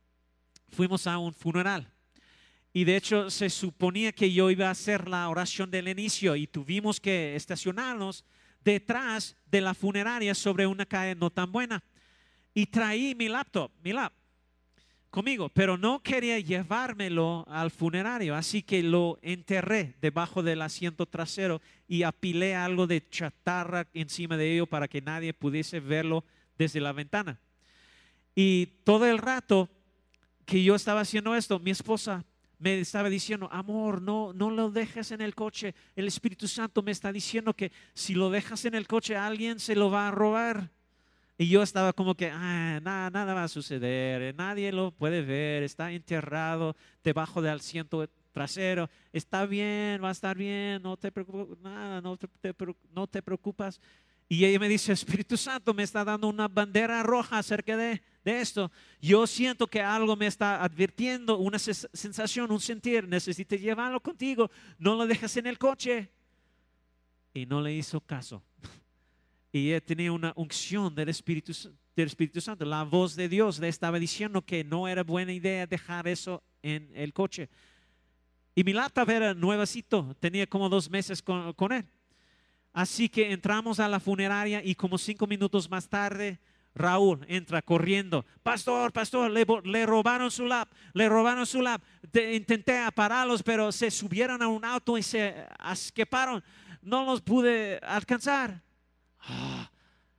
fuimos a un funeral y de hecho se suponía que yo iba a hacer la oración del inicio y tuvimos que estacionarnos detrás de la funeraria sobre una calle no tan buena y traí mi laptop, mi lap conmigo, pero no quería llevármelo al funerario, así que lo enterré debajo del asiento trasero y apilé algo de chatarra encima de ello para que nadie pudiese verlo desde la ventana. Y todo el rato que yo estaba haciendo esto, mi esposa me estaba diciendo, amor, no, no lo dejes en el coche. El Espíritu Santo me está diciendo que si lo dejas en el coche, alguien se lo va a robar. Y yo estaba como que, ah, nada, nada va a suceder, nadie lo puede ver, está enterrado debajo del asiento trasero, está bien, va a estar bien, no te preocupes, nada, no te, te, no te preocupas. Y ella me dice, Espíritu Santo me está dando una bandera roja acerca de, de esto. Yo siento que algo me está advirtiendo, una sensación, un sentir, necesitas llevarlo contigo, no lo dejes en el coche. Y no le hizo caso. Y ella tenía una unción del Espíritu, del Espíritu Santo. La voz de Dios le estaba diciendo que no era buena idea dejar eso en el coche. Y mi laptop era nuevecito, tenía como dos meses con, con él. Así que entramos a la funeraria y como cinco minutos más tarde, Raúl entra corriendo. Pastor, pastor, le, le robaron su lap, le robaron su lap. Te, intenté pararlos, pero se subieron a un auto y se escaparon. No los pude alcanzar. Ah,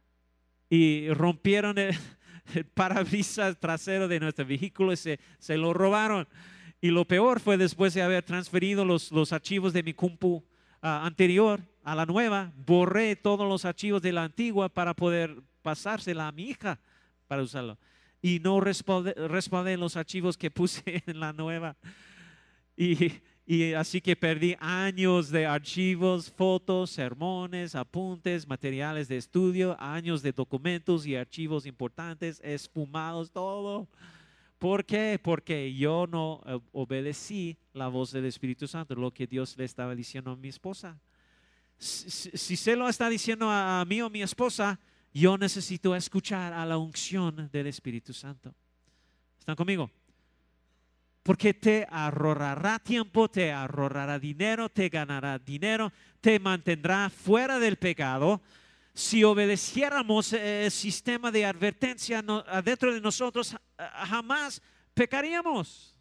y rompieron el, el parabrisas trasero de nuestro vehículo y se, se lo robaron. Y lo peor fue después de haber transferido los, los archivos de mi compu uh, anterior a la nueva, borré todos los archivos de la antigua para poder pasársela a mi hija para usarlo. Y no respaldé, respaldé los archivos que puse en la nueva. Y, y así que perdí años de archivos, fotos, sermones, apuntes, materiales de estudio, años de documentos y archivos importantes, esfumados, todo. ¿Por qué? Porque yo no obedecí la voz del Espíritu Santo, lo que Dios le estaba diciendo a mi esposa. Si, si se lo está diciendo a mí o a mi esposa, yo necesito escuchar a la unción del Espíritu Santo. ¿Están conmigo? Porque te ahorrará tiempo, te ahorrará dinero, te ganará dinero, te mantendrá fuera del pecado. Si obedeciéramos el sistema de advertencia no, dentro de nosotros, jamás pecaríamos.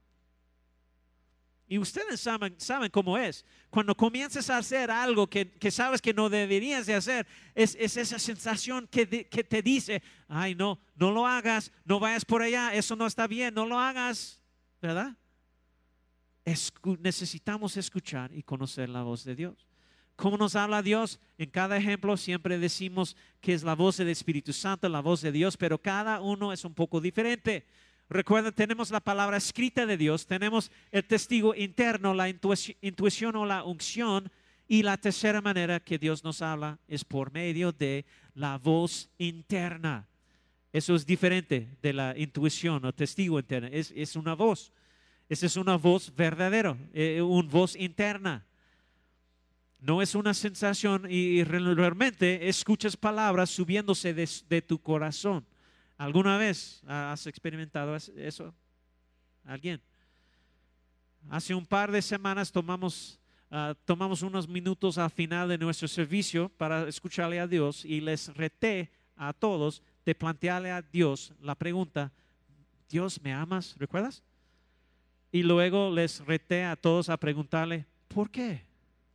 Y ustedes saben, saben cómo es. Cuando comienzas a hacer algo que, que sabes que no deberías de hacer, es, es esa sensación que, de, que te dice, ay no, no lo hagas, no vayas por allá, eso no está bien, no lo hagas, ¿verdad? Escu- necesitamos escuchar y conocer la voz de Dios. ¿Cómo nos habla Dios? En cada ejemplo siempre decimos que es la voz del Espíritu Santo, la voz de Dios, pero cada uno es un poco diferente. Recuerda, tenemos la palabra escrita de Dios, tenemos el testigo interno, la intuici- intuición o la unción, y la tercera manera que Dios nos habla es por medio de la voz interna. Eso es diferente de la intuición o testigo interno, es, es una voz. Esa es una voz verdadera, eh, una voz interna. No es una sensación y realmente escuchas palabras subiéndose de, de tu corazón. ¿Alguna vez has experimentado eso? ¿Alguien? Hace un par de semanas tomamos, uh, tomamos unos minutos al final de nuestro servicio para escucharle a Dios y les reté a todos de plantearle a Dios la pregunta, ¿Dios me amas? ¿Recuerdas? Y luego les reté a todos a preguntarle, ¿por qué?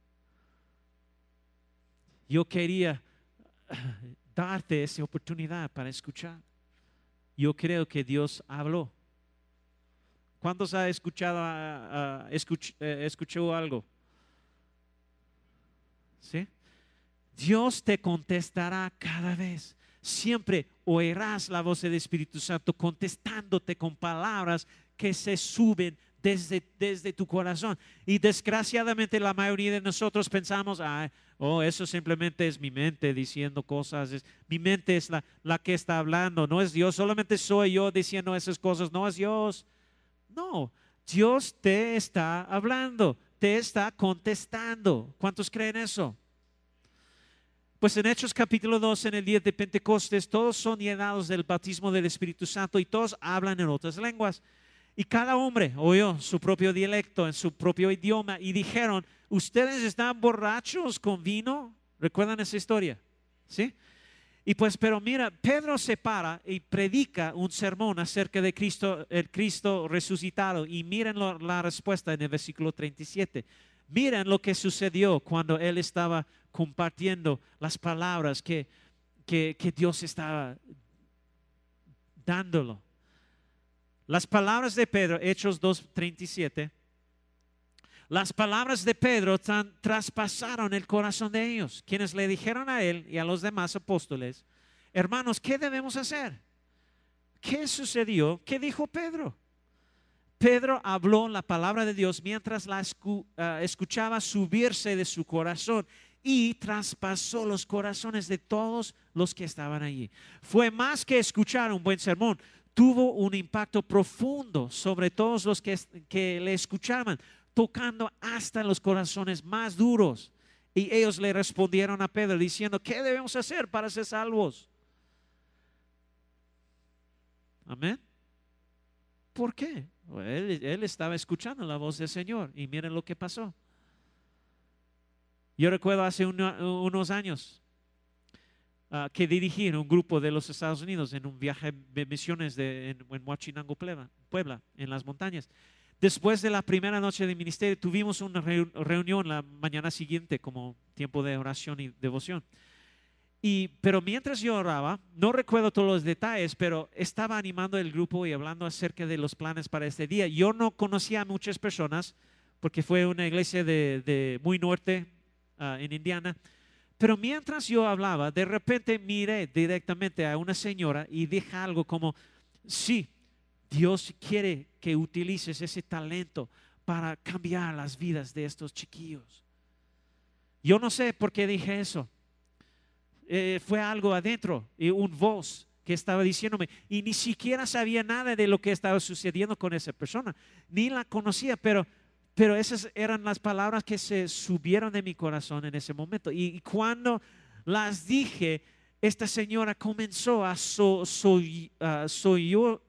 Yo quería darte esa oportunidad para escuchar. Yo creo que Dios habló. ¿Cuántos ha escuchado, uh, uh, escuch, uh, escuchó algo? ¿Sí? Dios te contestará cada vez. Siempre oirás la voz del Espíritu Santo contestándote con palabras que se suben desde, desde tu corazón. Y desgraciadamente la mayoría de nosotros pensamos, ah, oh, eso simplemente es mi mente diciendo cosas. Es, mi mente es la, la que está hablando, no es Dios. Solamente soy yo diciendo esas cosas, no es Dios. No, Dios te está hablando, te está contestando. ¿Cuántos creen eso? Pues en Hechos capítulo dos, en el día de Pentecostés, todos son llenados del bautismo del Espíritu Santo y todos hablan en otras lenguas. Y cada hombre oyó su propio dialecto, en su propio idioma, y dijeron, ¿ustedes están borrachos con vino? ¿Recuerdan esa historia? ¿Sí? Y pues, pero mira, Pedro se para y predica un sermón acerca de Cristo, el Cristo resucitado. Y miren lo, la respuesta en el versículo treinta y siete. Miren lo que sucedió cuando él estaba compartiendo las palabras que, que, que Dios estaba dándolo. Las palabras de Pedro, Hechos dos, treinta y siete, las palabras de Pedro tran, traspasaron el corazón de ellos, quienes le dijeron a él y a los demás apóstoles, hermanos, ¿qué debemos hacer? ¿Qué sucedió? ¿Qué dijo Pedro? Pedro habló la palabra de Dios mientras la escu, uh, escuchaba subirse de su corazón y traspasó los corazones de todos los que estaban allí. Fue más que escuchar un buen sermón. Tuvo un impacto profundo sobre todos los que, que le escuchaban, tocando hasta los corazones más duros. Y ellos le respondieron a Pedro diciendo, ¿qué debemos hacer para ser salvos? Amén. ¿Por qué? Él, él estaba escuchando la voz del Señor y miren lo que pasó. Yo recuerdo hace uno, unos años Uh, que dirigí en un grupo de los Estados Unidos en un viaje de misiones de, en, en Huachinango, Puebla, Puebla, en las montañas. Después de la primera noche de ministerio tuvimos una reunión la mañana siguiente como tiempo de oración y devoción. Y, pero mientras yo oraba, no recuerdo todos los detalles, pero estaba animando el grupo y hablando acerca de los planes para este día. Yo no conocía a muchas personas porque fue una iglesia de, de muy norte uh, en Indiana. Pero mientras yo hablaba, de repente miré directamente a una señora y dije algo como, sí, Dios quiere que utilices ese talento para cambiar las vidas de estos chiquillos. Yo no sé por qué dije eso. Eh, fue algo adentro y una voz que estaba diciéndome y ni siquiera sabía nada de lo que estaba sucediendo con esa persona, ni la conocía, pero Pero esas eran las palabras que se subieron de mi corazón en ese momento. Y, y cuando las dije, esta señora comenzó a so, so, uh, soyo,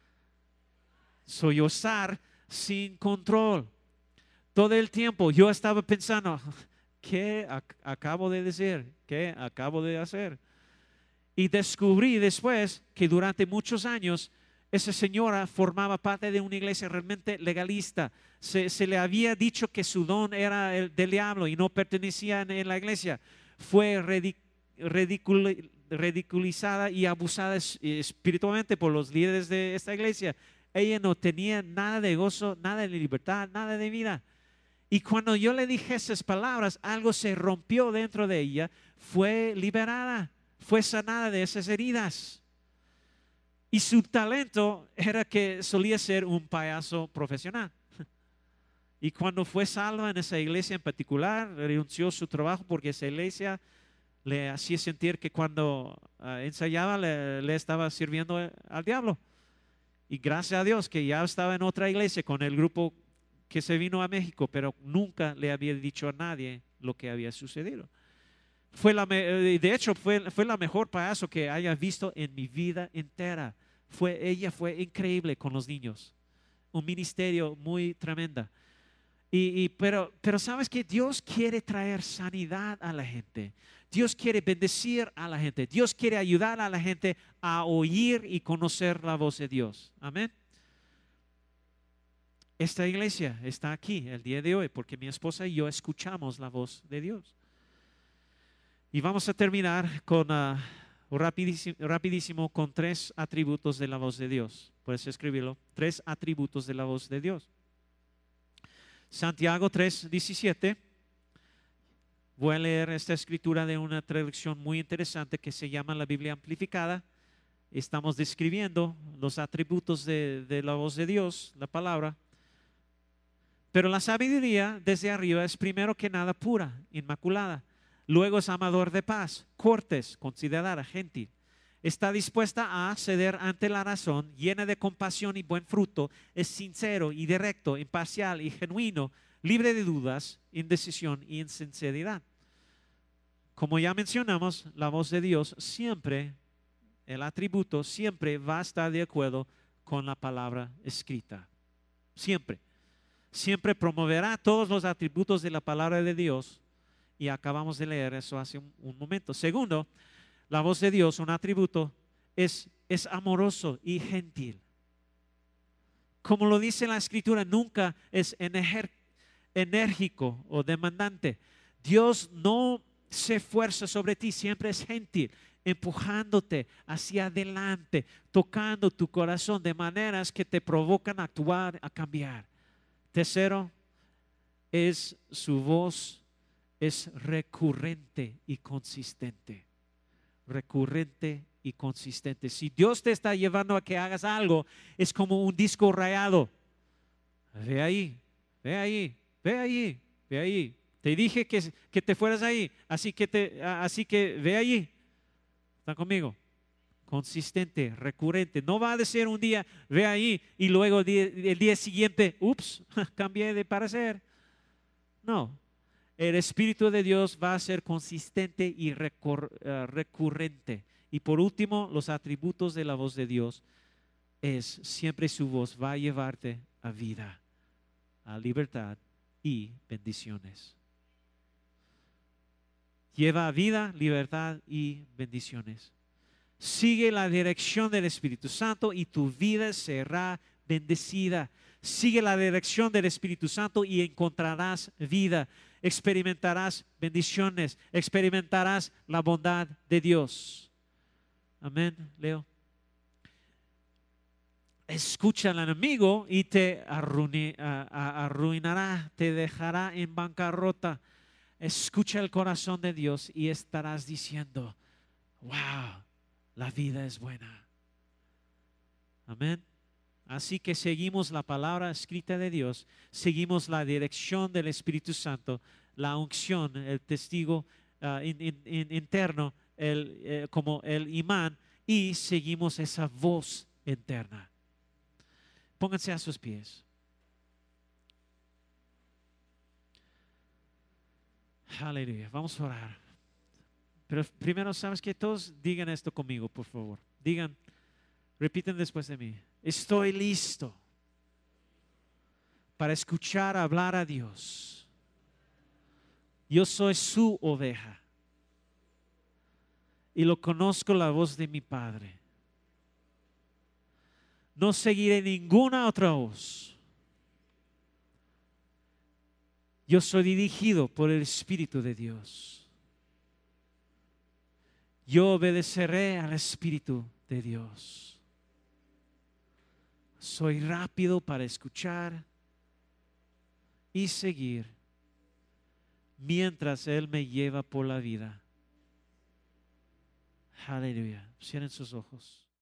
sollozar sin control. Todo el tiempo yo estaba pensando, ¿qué ac acabo de decir? ¿Qué acabo de hacer? Y descubrí después que durante muchos años esa señora formaba parte de una iglesia realmente legalista. Se, se le había dicho que su don era el del diablo y no pertenecía en, en la iglesia. Fue ridic, ridicul, ridiculizada y abusada espiritualmente por los líderes de esta iglesia. Ella no tenía nada de gozo, nada de libertad, nada de vida. Y cuando yo le dije esas palabras, algo se rompió dentro de ella. Fue liberada, fue sanada de esas heridas. Y su talento era que solía ser un payaso profesional. Y cuando fue salva en esa iglesia en particular, renunció a su trabajo porque esa iglesia le hacía sentir que cuando uh, ensayaba le, le estaba sirviendo al diablo. Y gracias a Dios que ya estaba en otra iglesia con el grupo que se vino a México, pero nunca le había dicho a nadie lo que había sucedido. Fue la, de hecho, fue, fue la mejor payaso que haya visto en mi vida entera. Fue, ella fue increíble con los niños. Un ministerio muy tremenda. Y, y, pero, pero sabes que Dios quiere traer sanidad a la gente. Dios quiere bendecir a la gente. Dios quiere ayudar a la gente a oír y conocer la voz de Dios. Amén. Esta iglesia está aquí el día de hoy porque mi esposa y yo escuchamos la voz de Dios. Y vamos a terminar con uh, rapidísimo, rapidísimo con tres atributos de la voz de Dios. Puedes escribirlo. Tres atributos de la voz de Dios. Santiago tres diecisiete. Voy a leer esta escritura de una traducción muy interesante que se llama la Biblia Amplificada. Estamos describiendo los atributos de, de la voz de Dios, la palabra. Pero la sabiduría desde arriba es primero que nada pura, inmaculada. Luego es amador de paz, cortés, considerada, gentil. Está dispuesta a ceder ante la razón, llena de compasión y buen fruto. Es sincero y directo, imparcial y genuino, libre de dudas, indecisión y insinceridad. Como ya mencionamos, la voz de Dios siempre, el atributo siempre va a estar de acuerdo con la palabra escrita. Siempre. Siempre promoverá todos los atributos de la palabra de Dios. Y acabamos de leer eso hace un, un momento. Segundo, la voz de Dios, un atributo, es, es amoroso y gentil. Como lo dice la Escritura, nunca es ener, enérgico o demandante. Dios no se esfuerza sobre ti, siempre es gentil, empujándote hacia adelante, tocando tu corazón de maneras que te provocan a actuar, a cambiar. Tercero, es su voz es recurrente y consistente. Recurrente y consistente. Si Dios te está llevando a que hagas algo, es como un disco rayado. Ve ahí, ve ahí, ve ahí, ve ahí. Te dije que, que te fueras ahí, así que, te, así que ve ahí. ¿Están conmigo? Consistente, recurrente. No va a decir un día, ve ahí, y luego el día, el día siguiente, ups, cambié de parecer. No. El Espíritu de Dios va a ser consistente y recur, uh, recurrente. Y por último, los atributos de la voz de Dios es siempre su voz va a llevarte a vida, a libertad y bendiciones. Lleva a vida, libertad y bendiciones. Sigue la dirección del Espíritu Santo y tu vida será bendecida. Sigue la dirección del Espíritu Santo y encontrarás vida. Experimentarás bendiciones, experimentarás la bondad de Dios. Amén, Leo. Escucha al enemigo y te arruinará, te dejará en bancarrota. Escucha el corazón de Dios y estarás diciendo, wow, la vida es buena. Amén. Así que seguimos la palabra escrita de Dios, seguimos la dirección del Espíritu Santo, la unción, el testigo uh, in, in, in, interno, el, eh, como el imán, y seguimos esa voz interna. Pónganse a sus pies. Aleluya, vamos a orar. Pero primero, ¿sabes qué? Todos digan esto conmigo, por favor. Digan, repiten después de mí. Estoy listo para escuchar hablar a Dios. Yo soy su oveja y lo conozco la voz de mi Padre. No seguiré ninguna otra voz. Yo soy dirigido por el Espíritu de Dios. Yo obedeceré al Espíritu de Dios. Soy rápido para escuchar y seguir mientras Él me lleva por la vida. Aleluya. Cierren sus ojos.